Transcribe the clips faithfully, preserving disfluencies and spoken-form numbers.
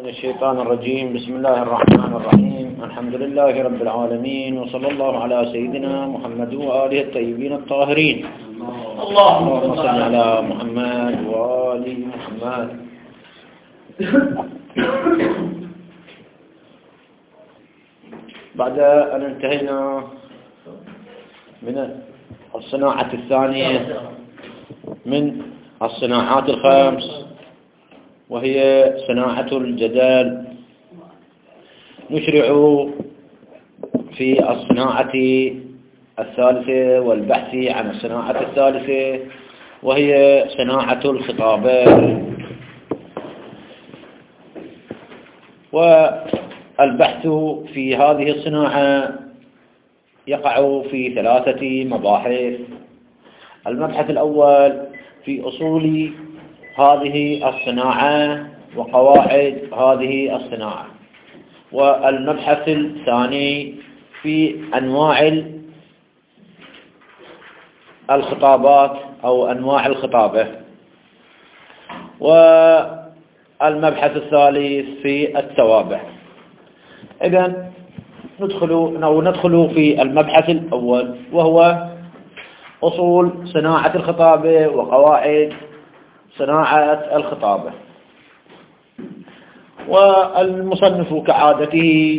من الشيطان الرجيم. بسم الله الرحمن الرحيم. الحمد لله رب العالمين، وصلى الله على سيدنا محمد وآله الطيبين الطاهرين. اللهم صل على محمد وآل محمد. بعد أن انتهينا من الصناعة الثانية من الصناعات الخمس، وهي صناعة الجدال، نشرع في الصناعة الثالثة والبحث عن الصناعة الثالثة، وهي صناعة الخطابة. والبحث في هذه الصناعة يقع في ثلاثة مباحث. المبحث الأول في أصول هذه الصناعة وقواعد هذه الصناعة، والمبحث الثاني في أنواع الخطابات أو أنواع الخطابة، والمبحث الثالث في التوابع. إذن ندخل أو ندخل في المبحث الأول، وهو أصول صناعة الخطابة وقواعد صناعة الخطابة. والمصنف كعادته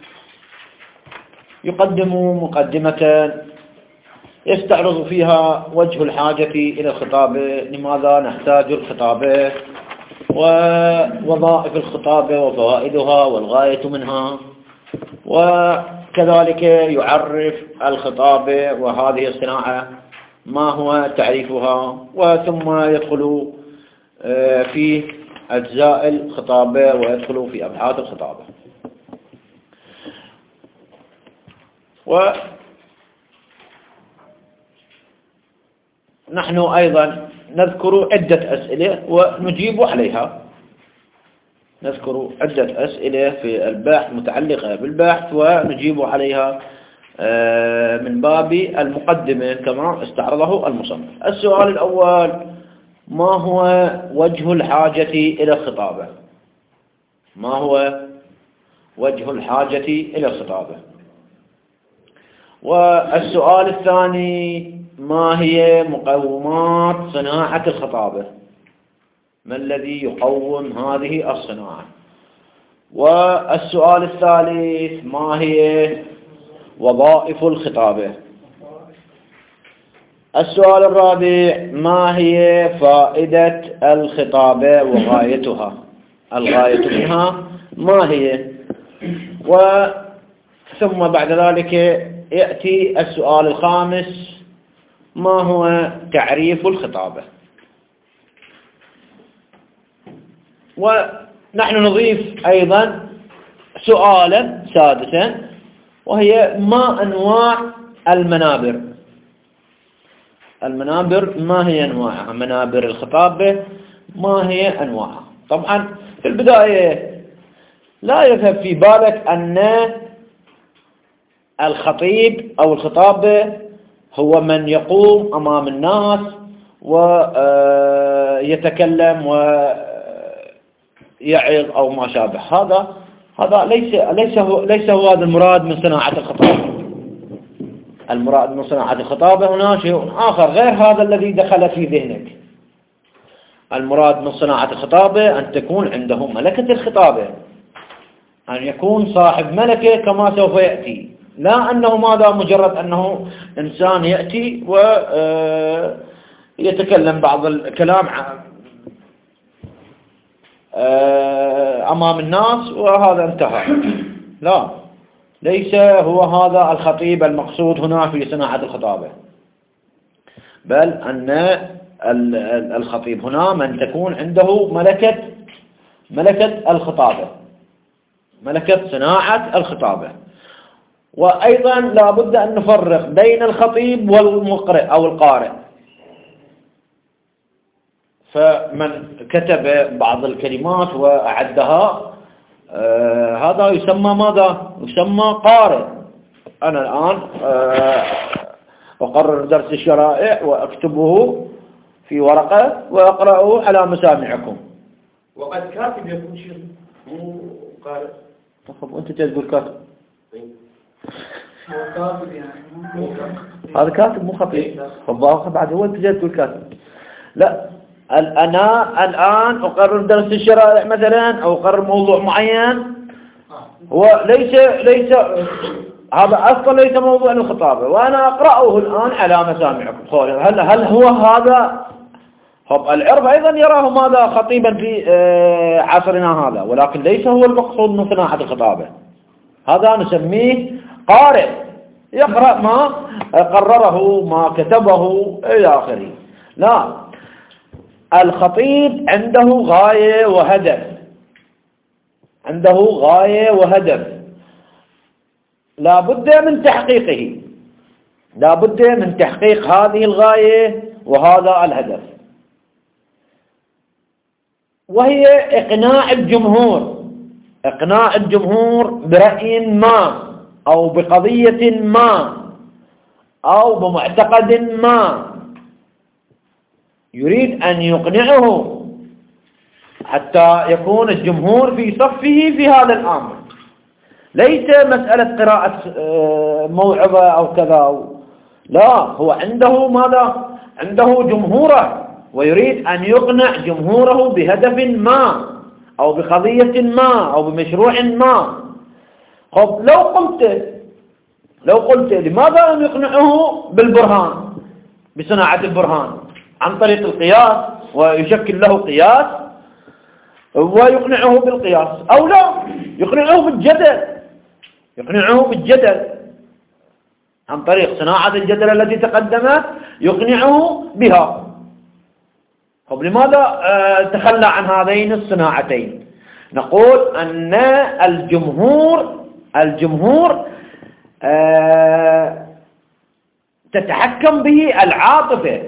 يقدم مقدمة يستعرض فيها وجه الحاجة إلى الخطابة، لماذا نحتاج الخطابة، ووظائف الخطابة وفوائدها والغاية منها، وكذلك يعرف الخطابة وهذه الصناعة ما هو تعريفها، وثم يدخل في أجزاء الخطابة ويدخل في أبحاث الخطابة. ونحن أيضا نذكر عدة أسئلة ونجيب عليها. نذكر عدة أسئلة في البحث متعلقة بالبحث ونجيب عليها من باب المقدمة كما استعرضه المصنف. السؤال الأول: ما هو وجه الحاجة إلى الخطابة؟ ما هو وجه الحاجة إلى الخطابة؟ والسؤال الثاني: ما هي مقومات صناعة الخطابة؟ ما الذي يقوم هذه الصناعة؟ والسؤال الثالث: ما هي وظائف الخطابة؟ السؤال الرابع: ما هي فائدة الخطابة وغايتها؟ الغاية منها ما هي؟ وثم بعد ذلك يأتي السؤال الخامس: ما هو تعريف الخطابة؟ ونحن نضيف أيضا سؤالا سادسا، وهي: ما أنواع المنابر؟ المنابر ما هي أنواعها؟ منابر الخطابة ما هي أنواعها؟ طبعا في البداية لا يذهب في بالك أن الخطيب أو الخطابة هو من يقوم أمام الناس ويتكلم ويعظ أو ما شابه. هذا هذا ليس ليس هو ليس هو هذا المراد من صناعة الخطابة. المراد من صناعة الخطابة هنا شيء آخر غير هذا الذي دخل في ذهنك. المراد من صناعة الخطابة أن تكون عنده ملكة الخطابة، أن يكون صاحب ملكة كما سوف يأتي، لا أنه ماذا مجرد أنه إنسان يأتي ويتكلم بعض الكلام أمام الناس وهذا انتهى. لا، ليس هو هذا الخطيب المقصود هنا في صناعة الخطابة، بل أن الخطيب هنا من تكون عنده ملكة ملكة الخطابة، ملكة صناعة الخطابة. وأيضا لا بد أن نفرق بين الخطيب والمقرئ أو القارئ. فمن كتب بعض الكلمات وأعدها آه هذا يسمى ماذا؟ يسمى قارئ. أنا الآن آه أقرر درس الشرائع وأكتبه في ورقة وأقرأه على مسامعكم. وقد كاتب يكون شيء مو قارئ. طب وأنت تقول كاتب؟ هو كاتب يعني. هذا كاتب مو خطيب. طب بعد هو أنت تقول كاتب. لا، أنا الآن أقرر درس الشرائع مثلا أو أقرر موضوع معين، هو ليس ليس هذا أصلا ليس موضوع الخطابة، وأنا أقرأه الآن على مسامعكم. هل هل هو هذا؟ طب العرب أيضا يراه ماذا خطيبا في عصرنا هذا، ولكن ليس هو المقصود من صناعة الخطابة. هذا نسميه قارئ، يقرأ ما قرره ما كتبه إلى آخره. لا، الخطيب عنده غاية وهدف، عنده غاية وهدف لا بد من تحقيقه، لا بد من تحقيق هذه الغاية وهذا الهدف، وهي إقناع الجمهور، إقناع الجمهور برأي ما أو بقضية ما أو بمعتقد ما، يريد أن يقنعه حتى يكون الجمهور في صفه في هذا الأمر. ليس مسألة قراءة موعظة أو كذا، لا، هو عنده ماذا؟ عنده جمهوره، ويريد أن يقنع جمهوره بهدف ما أو بقضية ما أو بمشروع ما. خب لو قلت لو قلت لماذا لم يقنعه بالبرهان، بصناعة البرهان عن طريق القياس ويشكل له قياس ويقنعه بالقياس، أو لا يقنعه بالجدل، يقنعه بالجدل عن طريق صناعة الجدل التي تقدمت، يقنعه بها. طب لماذا تخلى عن هذين الصناعتين؟ نقول أن الجمهور الجمهور تتحكم به العاطفة،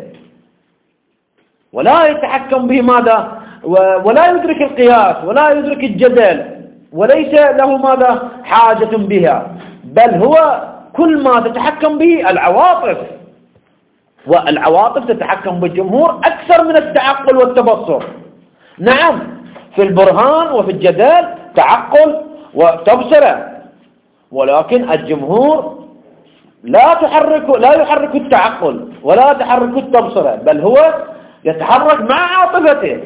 ولا يتحكم به ماذا؟ ولا يدرك القياس ولا يدرك الجدل، وليس له ماذا؟ حاجة بها، بل هو كل ما تتحكم به العواطف، والعواطف تتحكم بالجمهور أكثر من التعقل والتبصر. نعم، في البرهان وفي الجدال تعقل وتبصره، ولكن الجمهور لا تحرك لا يحرك التعقل ولا تحرك التبصره، بل هو يتحرك مع عاطفته.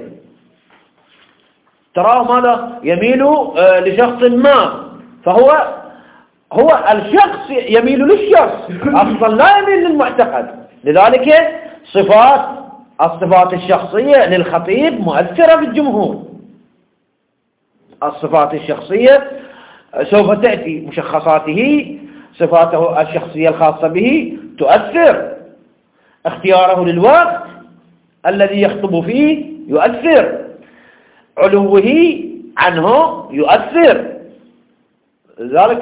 تراه ماذا؟ يميل لشخص ما، فهو هو الشخص يميل للشخص، أصلا لا يميل للمعتقد. لذلك صفات الصفات الشخصية للخطيب مؤثرة بالجمهور. الصفات الشخصية سوف تأتي، مشخصاته صفاته الشخصية الخاصة به تؤثر، اختياره للوقت الذي يخطب فيه يؤثر، علوه عنه يؤثر. ذلك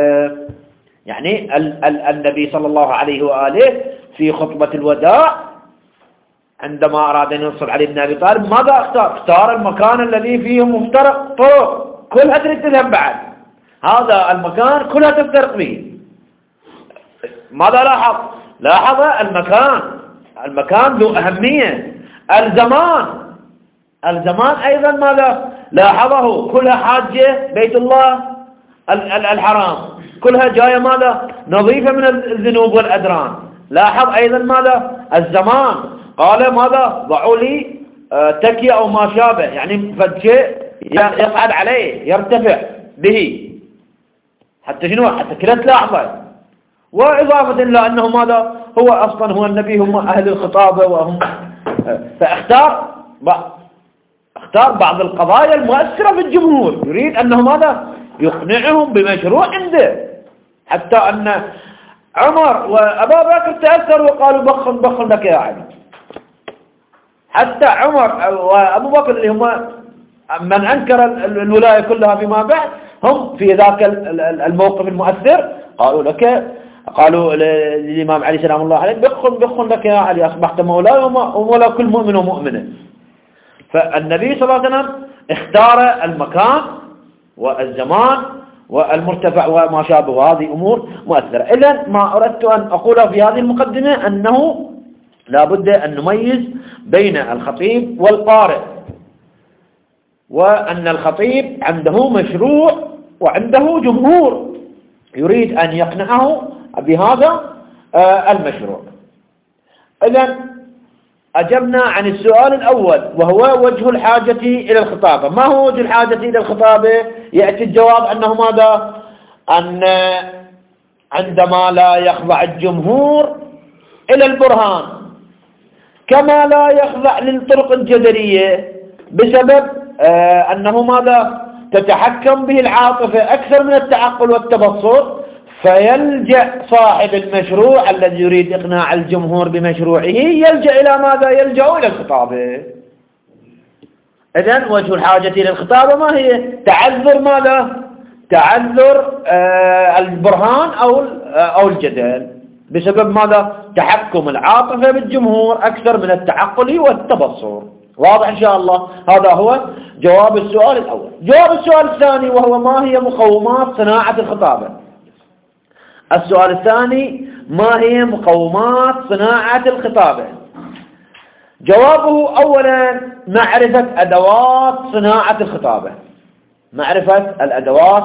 يعني النبي صلى الله عليه وآله في خطبة الوداع عندما أراد أن ينصر علي بن أبي طالب ماذا اختار؟ اختار المكان الذي فيه مفترق طرق كلها تريد تذهب بعد، هذا المكان كلها تفترق به. ماذا لاحظ؟ لاحظ المكان، المكان ذو أهمية. الزمان الزمان أيضا ماذا لاحظه؟ كلها حاجة بيت الله الحرام، كلها جاية ماذا؟ نظيفة من الذنوب والأدران. لاحظ أيضا ماذا؟ الزمان، قال ماذا؟ ضعوا لي تكية أو ما شابه، يعني فالشيء يصعد عليه يرتفع به حتى شنو؟ حتى كلا تلاحظه. وإضافة إلى أنه ماذا؟ هو أصلا هو النبي، هم أهل الخطابة وهم، فاختار اختار بعض القضايا المؤثرة في الجمهور، يريد أنه ماذا؟ يقنعهم بمشروع عنده، حتى أن عمر وأبا بكر تأثروا وقالوا بخن بخن لك يا علي. حتى عمر وأبو بكر اللي هم من أنكر الولاية كلها فيما بعد، هم في ذاك الموقف المؤثر قالوا لك، قالوا للإمام علي سلام الله عليه بخن بخن لك يا علي، أصبحت مولاي ومولا كل مؤمن ومؤمنة. فالنبي صلى الله عليه وسلم اختار المكان والزمان والمرتفع وما شابه، وهذه أمور مؤثرة. إذن ما أردت أن أقوله في هذه المقدمة أنه لا بد أن نميز بين الخطيب والقارئ. وأن الخطيب عنده مشروع وعنده جمهور يريد أن يقنعه بهذا المشروع. إذن أجبنا عن السؤال الأول وهو وجه الحاجة إلى الخطابة. ما هو وجه الحاجة إلى الخطابة؟ يأتي الجواب أنه ماذا؟ أن عندما لا يخضع الجمهور إلى البرهان كما لا يخضع للطرق الجدلية بسبب آه أنه ماذا؟ تتحكم به العاطفة أكثر من التعقل والتبصر، فيلجأ صاحب المشروع الذي يريد إقناع الجمهور بمشروعه يلجأ إلى ماذا؟ يلجأ إلى الخطابة. إذن وجه الحاجة إلى الخطابة ما هي؟ تعذر ماذا؟ تعذر آه البرهان أو أو الجدل بسبب ماذا؟ تحكم العاطفة بالجمهور أكثر من التعقل والتبصر. واضح إن شاء الله؟ هذا هو جواب السؤال الأول. جواب السؤال الثاني وهو ما هي مقومات صناعة الخطابة؟ السؤال الثاني ما هي مقومات صناعة الخطابة؟ جوابه أولا معرفة أدوات صناعة الخطابة، معرفة الأدوات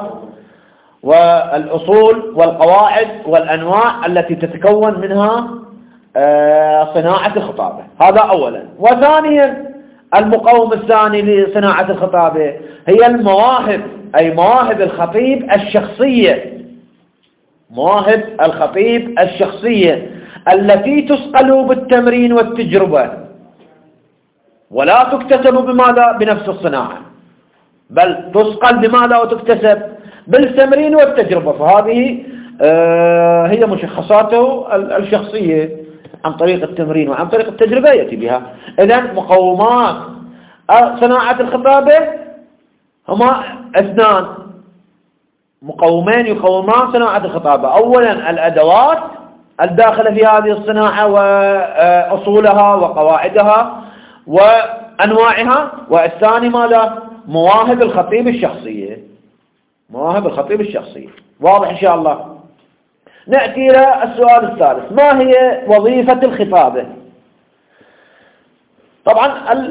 والأصول والقواعد والأنواع التي تتكون منها صناعة الخطابة، هذا أولا. وثانيا المقوم الثاني لصناعة الخطابة هي المواهب، أي مواهب الخطيب الشخصية، مواهب الخطيب الشخصية التي تسقل بالتمرين والتجربة ولا تكتسب بماذا؟ بنفس الصناعة، بل تسقل بماذا وتكتسب؟ بالتمرين والتجربة. فهذه آه هي مشخصاته الشخصية عن طريق التمرين وعن طريق التجربة يأتي بها. إذن مقومات صناعة الخطابة هما اثنان، مقومين يقومان صناعة الخطابة. أولا الأدوات الداخلة في هذه الصناعة وأصولها وقواعدها وأنواعها، والثاني ماذا؟ مواهب الخطيب الشخصية، مواهب الخطيب الشخصية. واضح إن شاء الله؟ نأتي إلى السؤال الثالث، ما هي وظيفة الخطابة؟ طبعا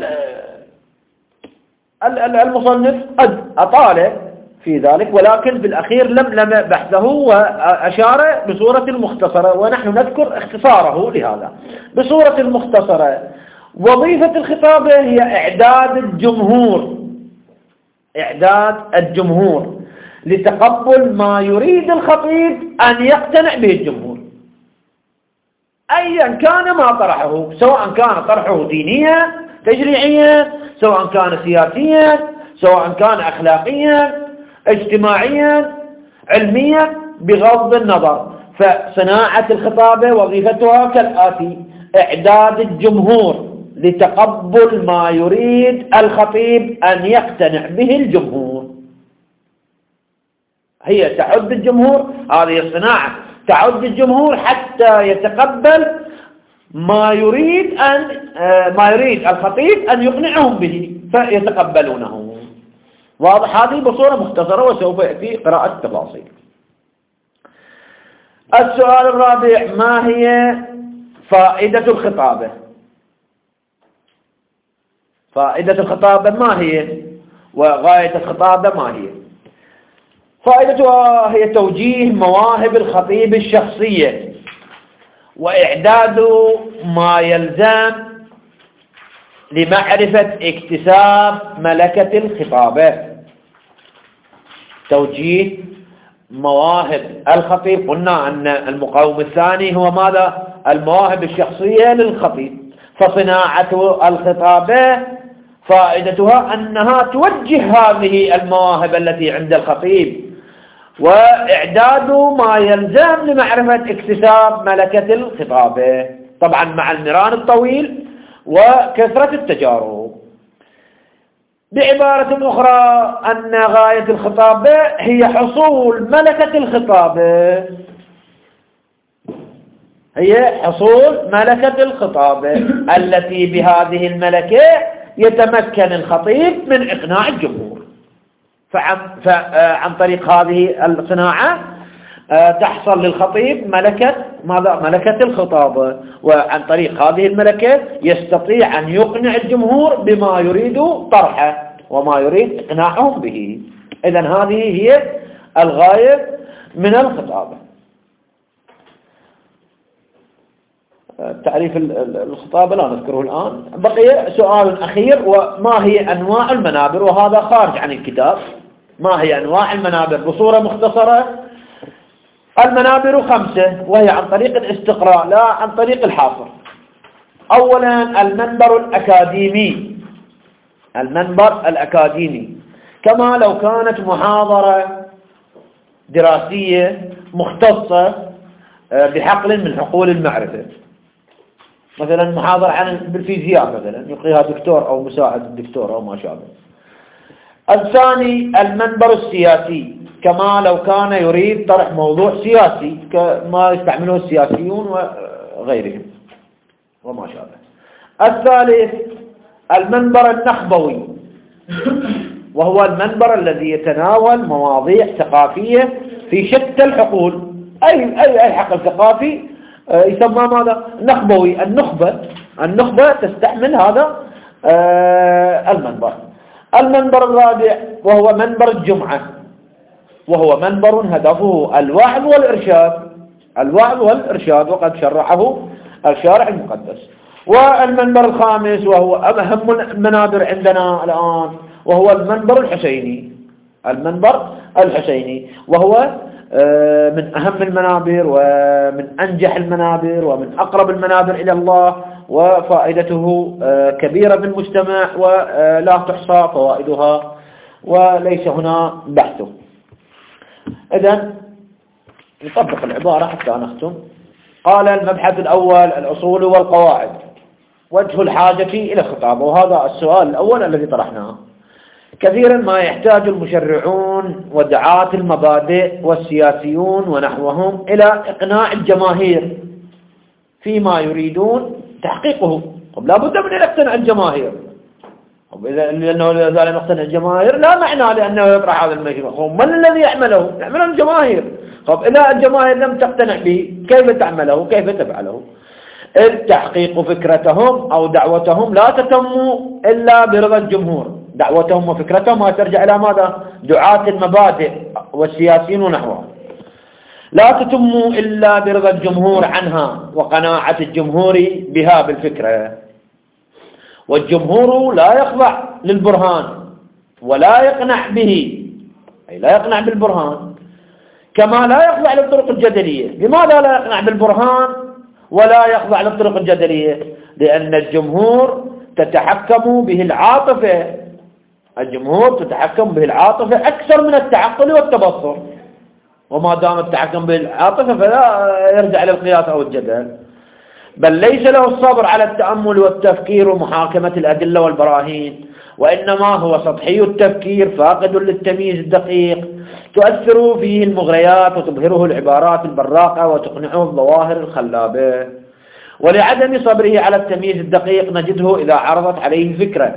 المصنف قد أطال في ذلك، ولكن بالأخير لملم بحثه وأشار بصورة مختصرة، ونحن نذكر اختصاره لهذا. بصورة مختصرة وظيفة الخطابة هي إعداد الجمهور، إعداد الجمهور لتقبل ما يريد الخطيب أن يقتنع به الجمهور أيا كان ما طرحه، سواء كان طرحه دينيا تشريعيا، سواء كان سياسيا، سواء كان أخلاقيا اجتماعيا علميا، بغض النظر. فصناعة الخطابة وظيفتها كالآتي: إعداد الجمهور لتقبل ما يريد الخطيب أن يقتنع به الجمهور. هي تعد الجمهور، هذه الصناعة تعد الجمهور حتى يتقبل ما يريد أن ما يريد الخطيب أن يقنعهم به فيتقبلونه. واضح؟ هذه بصورة مختصرة وسوف يأتي قراءة التفاصيل. السؤال الرابع: ما هي فائدة الخطابة؟ فائدة الخطابة ما هي؟ وغاية الخطابة ما هي؟ فائدتها هي توجيه مواهب الخطيب الشخصية وإعداد ما يلزم لمعرفة اكتساب ملكة الخطابة. توجيه مواهب الخطيب، قلنا أن المقوم الثاني هو ماذا؟ المواهب الشخصية للخطيب. فصناعة الخطابة فائدتها أنها توجه هذه المواهب التي عند الخطيب وإعداد ما يلزم لمعرفة اكتساب ملكة الخطابة، طبعا مع المران الطويل وكثرة التجارب. بعبارة أخرى أن غاية الخطابة هي حصول ملكة الخطابة، هي حصول ملكة الخطابة التي بهذه الملكة يتمكن الخطيب من إقناع الجمهور. فعن, فعن طريق هذه الصناعة تحصل للخطيب ملكة ماذا؟ ملكة الخطابة، وعن طريق هذه الملكة يستطيع أن يقنع الجمهور بما يريد طرحه. وما يريد إقناعهم به. إذن هذه هي الغاية من الخطابة. تعريف الخطابة لا نذكره الآن. بقي سؤال أخير، وما هي أنواع المنابر؟ وهذا خارج عن الكتاب. ما هي أنواع المنابر بصورة مختصرة؟ المنابر خمسة، وهي عن طريق الاستقراء لا عن طريق الحاصر. أولا المنبر الأكاديمي، المنبر الأكاديمي كما لو كانت محاضرة دراسية مختصة بحقل من حقول المعرفة، مثلا محاضرة عن بالفيزياء مثلا يقريها دكتور أو مساعد الدكتور أو ما شابه. الثاني المنبر السياسي، كما لو كان يريد طرح موضوع سياسي كما يستعمله السياسيون وغيرهم وما شابه. الثالث المنبر النخبوي، وهو المنبر الذي يتناول مواضيع ثقافية في شتى الحقول. أي أي أي حقل ثقافي يسمى ماذا؟ نخبوي. النخبة النخبة تستحمل هذا المنبر. المنبر الرابع وهو منبر الجمعة، وهو منبر هدفه الوعظ والإرشاد، الوعظ والإرشاد، وقد شرعه الشارع المقدس. والمنبر الخامس وهو أهم المنابر عندنا الآن، وهو المنبر الحسيني، المنبر الحسيني، وهو من أهم المنابر ومن أنجح المنابر ومن أقرب المنابر إلى الله، وفائدته كبيرة بالمجتمع ولا تحصى فوائدها وليس هنا بحثه. إذن نطبق العبارة حتى نختم. قال المبحث الأول الأصول والقواعد، وجه الحاجة إلى الخطابة، وهذا السؤال الأول الذي طرحناه. كثيرا ما يحتاج المشرعون ودعاة المبادئ والسياسيون ونحوهم إلى إقناع الجماهير فيما يريدون تحقيقه. طب لا بد من أن يقتنع الجماهير، لأنه إذا لم يقتنع الجماهير لا معنى لأنه يطرح هذا المشروع. من الذي يعمله؟ يعمله الجماهير. طب إذا الجماهير لم تقتنع به كيف تعمله؟ كيف تفعله؟ التحقيق فكرتهم أو دعوتهم لا تتم إلا برضا الجمهور. دعوتهم وفكرتهم ما ترجع إلى ماذا؟ دعاة المبادئ والسياسيين ونحوهم. لا تتم إلا برضا الجمهور عنها وقناعة الجمهور بها بالفكرة. والجمهور لا يخضع للبرهان ولا يقنع به، أي لا يقنع بالبرهان، كما لا يخضع للطرق الجدلية. لماذا لا يقنع بالبرهان ولا يخضع للطرق الجدلية؟ لأن الجمهور تتحكم به العاطفة، الجمهور تتحكم به العاطفة أكثر من التعقل والتبصر، وما دام التحكم به العاطفة فلا يرجع للقياس أو الجدل، بل ليس له الصبر على التأمل والتفكير ومحاكمة الأدلة والبراهين، وإنما هو سطحي التفكير فاقد للتمييز الدقيق، تؤثر فيه المغريات وتظهره العبارات البراقة وتقنعه الظواهر الخلابة. ولعدم صبره على التمييز الدقيق نجده إذا عرضت عليه فكرة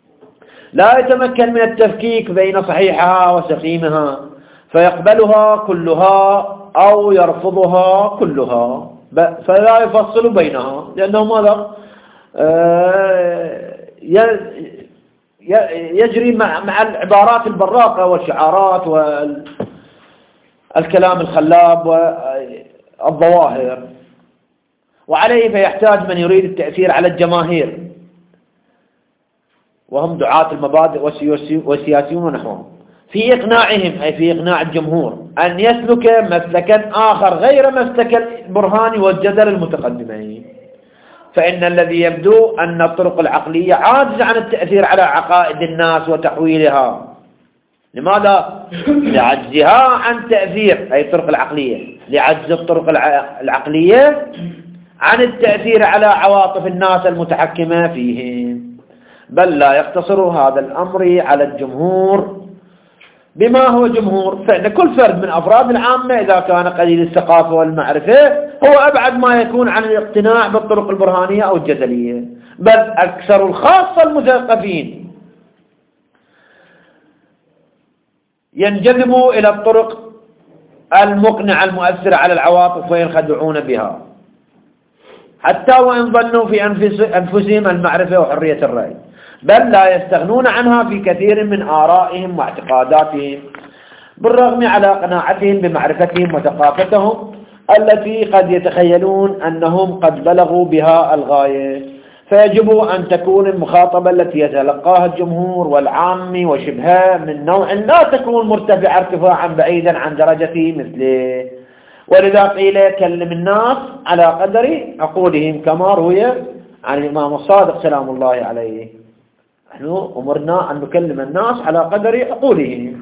لا يتمكن من التفكيك بين صحيحها وسقيمها فيقبلها كلها أو يرفضها كلها، فلا يفصل بينها، لأنه ماذا؟ يجري مع العبارات البراقة والشعارات والكلام الخلاب والظواهر. وعليه فيحتاج من يريد التأثير على الجماهير وهم دعاة المبادئ والسياسيون ونحوهم في إقناعهم، أي في إقناع الجمهور، أن يسلك مسلكا آخر غير مسلك البرهان والجدل المتقدمين. فإن الذي يبدو أن الطرق العقلية عاجزة عن التأثير على عقائد الناس وتحويلها. لماذا؟ لعجزها عن تأثير، أي الطرق العقلية، لعجز الطرق العقلية عن التأثير على عواطف الناس المتحكمة فيهم. بل لا يقتصر هذا الأمر على الجمهور. بما هو جمهور؟ فإن كل فرد من أفراد العامة إذا كان قليل الثقافة والمعرفة هو أبعد ما يكون عن الاقتناع بالطرق البرهانية أو الجدلية، بل أكثر الخاصة المثقفين ينجذبوا إلى الطرق المقنعة المؤثرة على العواطف وينخدعون بها، حتى وإن ظنوا في أنفسهم المعرفة وحرية الرأي. بل لا يستغنون عنها في كثير من آرائهم واعتقاداتهم، بالرغم على قناعتهم بمعرفتهم وثقافتهم التي قد يتخيلون أنهم قد بلغوا بها الغاية. فيجب أن تكون المخاطبة التي يتلقاها الجمهور والعام وشبهها من نوع لا تكون مرتفعة ارتفاعا بعيدا عن درجة مثله، ولذا قيل يكلم الناس على قدر عقولهم، كما روي عن الإمام الصادق سلام الله عليه: نحن أمرنا أن نكلم الناس على قدر عقولهم.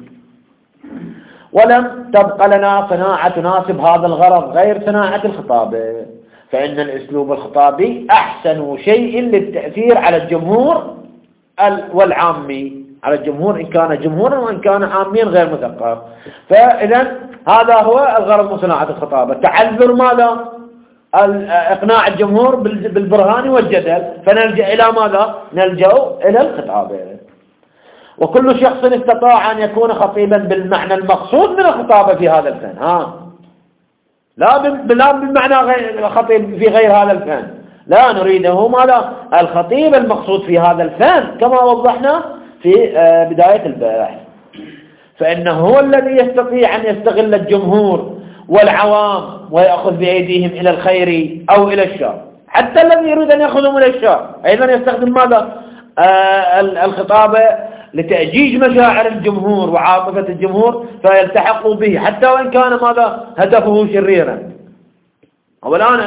ولم تبق لنا صناعة تناسب هذا الغرض غير صناعة الخطابة، فإن الأسلوب الخطابي أحسن شيء للتأثير على الجمهور والعامي، على الجمهور إن كان جمهورا وإن كان عاميا غير مثقف. فإذا هذا هو الغرض من صناعة الخطابة، تعذر ماذا؟ إقناع الجمهور بالبرهان والجدل، فنلجأ إلى ماذا؟ نلجأ إلى الخطابة. وكل شخص استطاع أن يكون خطيبا بالمعنى المقصود من الخطابة في هذا الفن، ها لا لا بمعنى غير خطيب في غير هذا الفن، لا نريده ماذا؟ الخطيب المقصود في هذا الفن كما وضحنا في بداية البحث. فإنه هو الذي يستطيع أن يستغل الجمهور والعوام ويأخذ بأيديهم إلى الخير أو إلى الشر. حتى الذي يريد أن يأخذهم إلى الشر أيضا يستخدم ماذا؟ آه الخطابة لتأجيج مشاعر الجمهور وعاطفة الجمهور فيلتحقوا به، حتى وإن كان ماذا؟ هدفه شريرا. والآن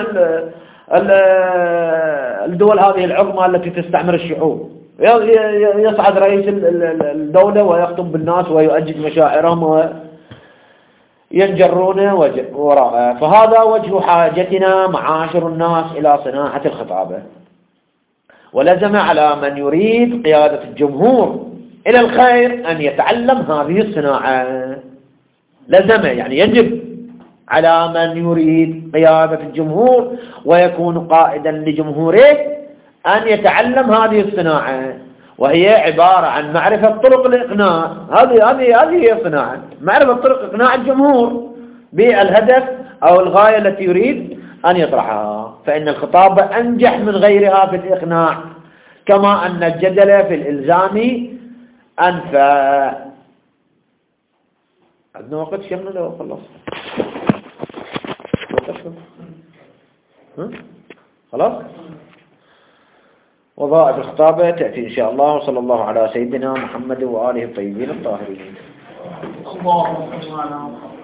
الدول هذه العظمى التي تستعمر الشعوب، يصعد رئيس الدولة ويخطب بالناس ويؤجج مشاعرهم وينجرون وراءه. فهذا وجه حاجتنا معاشر الناس إلى صناعة الخطابة. ولزم على من يريد قيادة الجمهور إلى الخير أن يتعلم هذه الصناعة. لزم يعني يجب على من يريد قيادة الجمهور ويكون قائدا لجمهوره أن يتعلم هذه الصناعة، وهي عبارة عن معرفة طرق الإقناع. هذه هذه هذه هي الصناعة، معرفة طرق إقناع الجمهور بالهدف أو الغاية التي يريد أن يطرحها. فإن الخطابة أنجح من غيرها في الإقناع، كما أن الجدل في الإلزام أنفع. عندنا وقت شمنا لو خلص خلاص. وظائف الخطابة تأتي إن شاء الله. وصلى الله على سيدنا محمد وآله الطيبين الطاهرين.